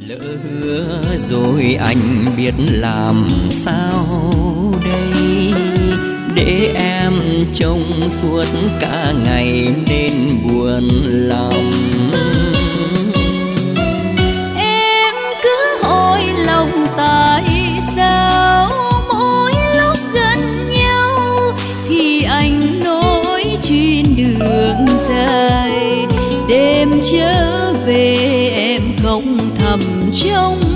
Lỡ hứa rồi anh biết làm sao đây, để em trông suốt cả ngày nên buồn lòng. Em cứ hỏi lòng tại sao mỗi lúc gần nhau thì anh nói chuyến đường dài, đêm trở về em không thầm trong